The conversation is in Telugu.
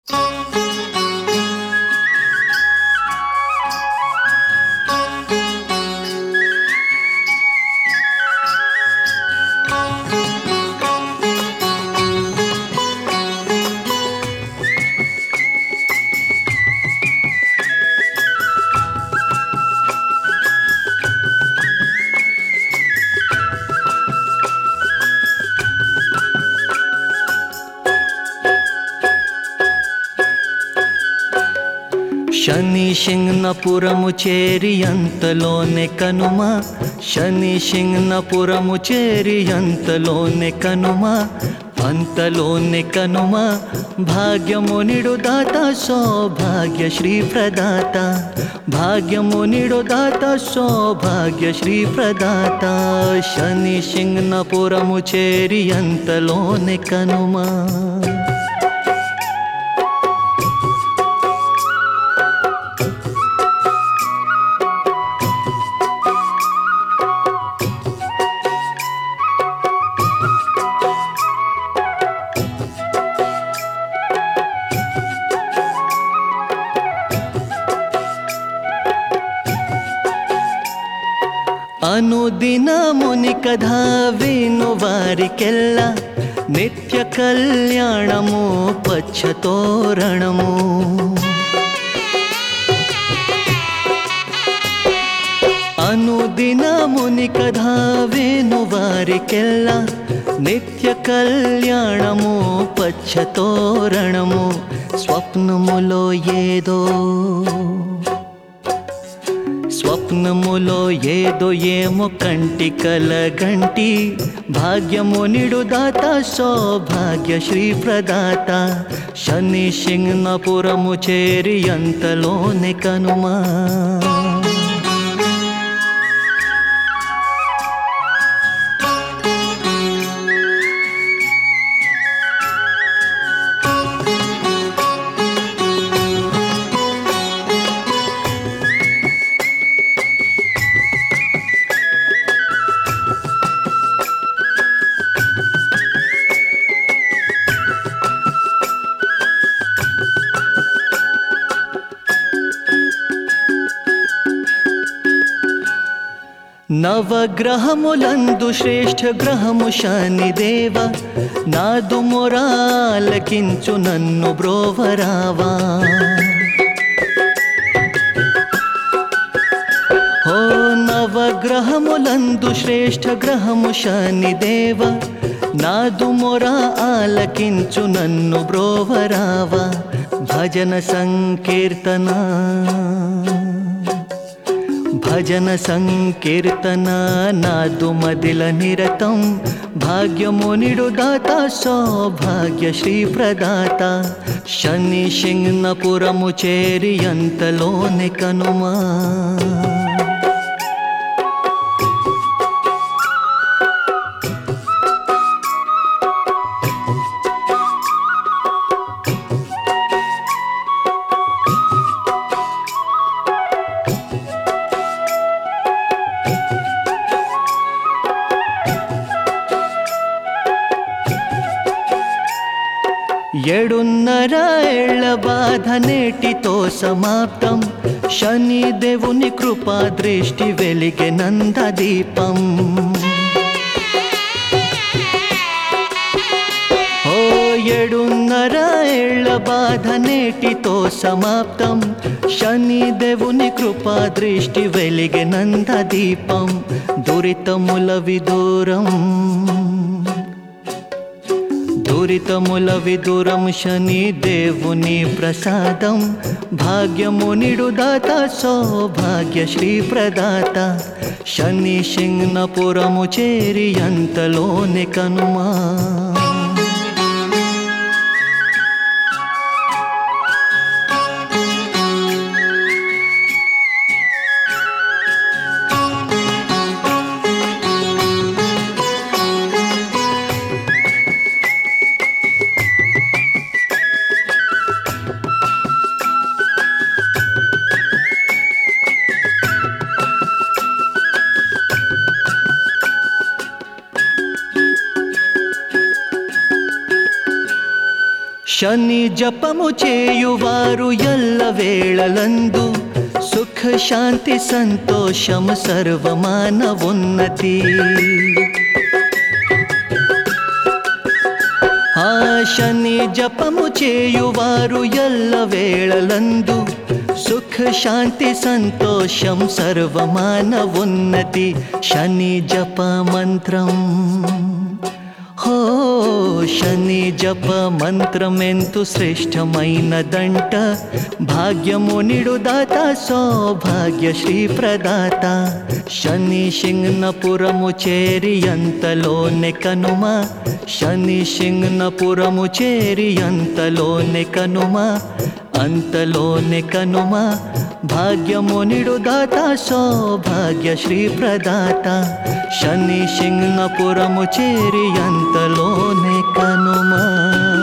శని శింగ్నపురము చేరి అంతలోనే కనుమ, శని శింగ్నపురము చేరి అంతలోనే కనుమ, అంతలోనే కనుమ. భాగ్యమునిడు దాత సౌభాగ్య శ్రీ ప్రదాత, భాగ్యమునిడు దాత సౌభాగ్య శ్రీ ప్రదాత. శని శింగ్నపురము చేరి అంతలోనే కనుమ. అనుదినముని కథ విను వారికెల్ల నిత్య కళ్యాణము పచ్చతోరణము. అనుదినముని కథ విను వారికెల్ల నిత్య కళ్యాణము పచ్చతోరణము. స్వప్నములో ఏదో స్వప్నములో ఏదో ఏమో కంటి కలగంటి, భాగ్యమునిడు దాత సౌభాగ్య శ్రీ ప్రదాత. శని శింగ్నపురము చేరి అంతలోనే కనుమా. నవగ్రహములందు శ్రేష్ఠ గ్రహము శనిదేవ, నాదు మొరాలకించు నన్ను బ్రోవరావా. ఓ నవగ్రహములందు శ్రేష్ఠ గ్రహము శనిదేవ, నాదు మొరా ఆలకించు నన్ను బ్రోవరావా. భజన సంకీర్తన భజన సంకీర్తన నాదు మదిల నిరతం, భాగ్యమునిడు దాత సౌభాగ్య శ్రీ ప్రదాత. శని శింగ్నపురము చేరి అంతలోనే కనుమా. ఏడున్నర ఏళ్ల బాధ నేటితో సమాప్తం, శని దేవుని కృపా దృష్టి వెలిగే నందదీపం. ఓ ఏడున్నర ఏళ్ల బాధ నేటితో సమాప్తం, శని దేవుని కృపా దృష్టి వెలిగే నందదీపం. దురితముల విదూరం దురితముల విదూరం శని దేవుని ప్రసాదం, భాగ్యమునిడు దాత సౌభాగ్య శ్రీ ప్రదాత. శని శింగ్నపురము చేరి అంతలోనే కనుమా. శని జపము చేయువారు ఎల్ల వేళలందు సుఖ శాంతి సంతోషం సర్వమానవున్నతి. ఆ శని జపము చేయువారు ఎల్ల వేళలందు సుఖ శాంతి సంతోషం సర్వమానవున్నతి. శని జప మంత్రం హో శని జప మంత్రమెంతు శ్రేష్టమైనదంట. భాగ్యము నిడుదాత సౌభాగ్య శ్రీ ప్రదాత. శని సింగ్నపురము చేరి అంతలోనే కనుమ. శని సింగ్నపురము చేరి అంతలోనే కనుమ. అంతలోనే కనుమ. భాగ్యము నిడుదాత సౌభాగ్య శ్రీ ప్రదాత. శని సింగ్నపురము చేరి అంతలోనే కనుమ.